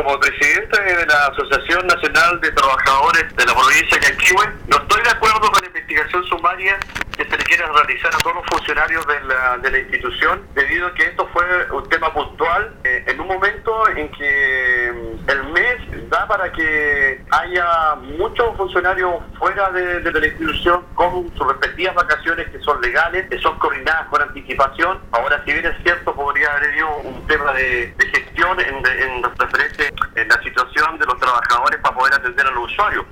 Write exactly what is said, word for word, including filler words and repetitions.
como presidente de la Asociación Nacional de Trabajadores de la provincia de Yanquihue, no estoy de acuerdo con la investigación sumaria que se le quiere realizar a todos los funcionarios de la, de la institución, debido a que esto fue un tema puntual eh, en un momento en que el mes da para que haya muchos funcionarios fuera de, de la institución con sus respectivas vacaciones que son legales, que son coordinadas con anticipación. Ahora, si bien es cierto, podría haber habido un tema de, de gestión en, en referente en la situación de los trabajadores para poder atender a los usuarios,